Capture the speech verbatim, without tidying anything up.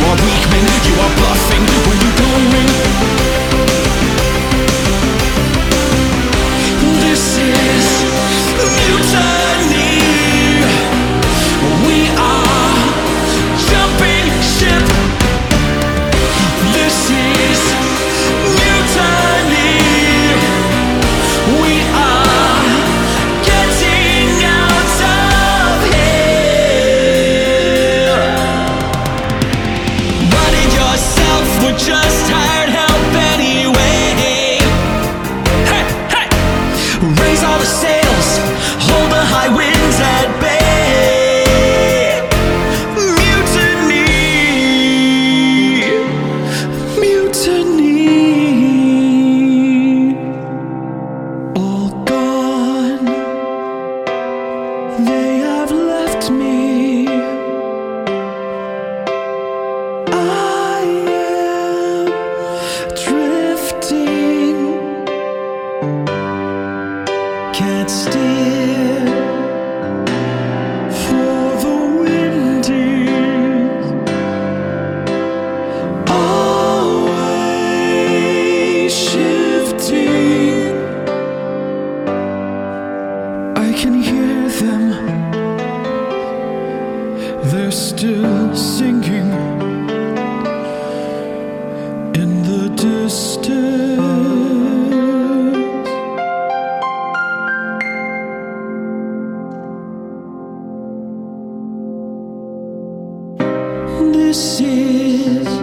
are weak men, you are bluffing when you don't win. This is mutiny. We are jumping ship. This is mutiny. We are getting out of here. Running yourself would just hire help anyway. Hey, hey! Raise all the sails, hold the high winds at bay. Mutiny, mutiny. All gone, they have left me. I am drifting, can't steer for the winding, always shifting. I can hear them, they're still singing in the distance. This is